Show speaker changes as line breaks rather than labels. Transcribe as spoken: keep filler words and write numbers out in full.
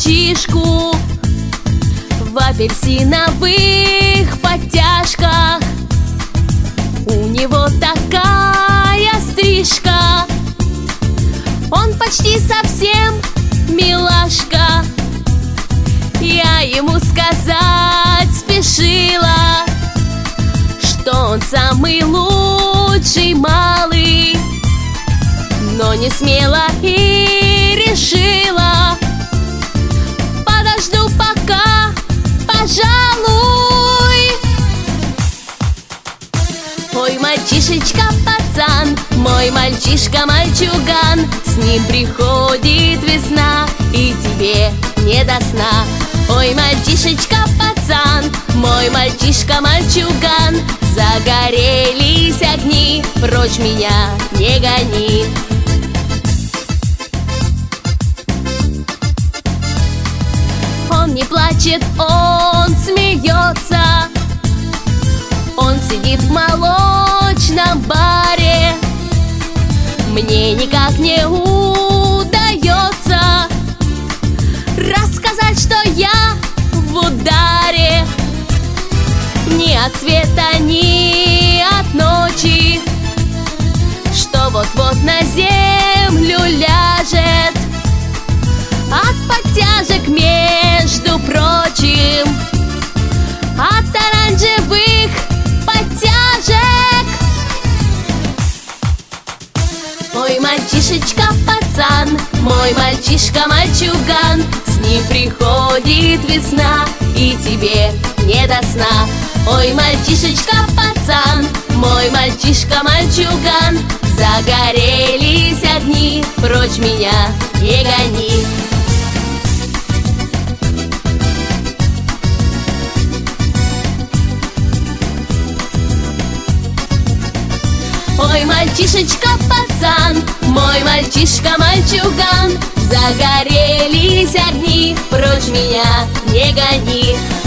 мальчишку в апельсиновых подтяжках. У него такая стрижка, он почти совсем милашка. Я ему сказать спешила, что он самый лучший малый, но не смела и решила: подожду пока, пожалуй. Ой, мальчишечка-пацан, мой мальчишка-мальчуган, с ним приходит весна, и тебе не до сна. Ой, мальчишечка-пацан, мой мальчишка-мальчуган, загорелись огни, прочь меня не гони. Он не плачет, он смеется, он сидит в молочном баре. Мне никак не удается рассказать, что я в ударе. Ни от света, ни от ночи, что вот-вот на землю ляжет от подтяжек, между прочим, от оранжевых подтяжек. Ой, мальчишечка-пацан, мой мальчишка-мальчуган, с ним приходит весна, и тебе не до сна. Ой, мальчишечка-пацан, мой мальчишка-мальчуган, загорелись огни, прочь меня не гони. Ой, мальчишечка-пацан, мой мальчишка-мальчуган, загорелись огни, прочь меня не гони.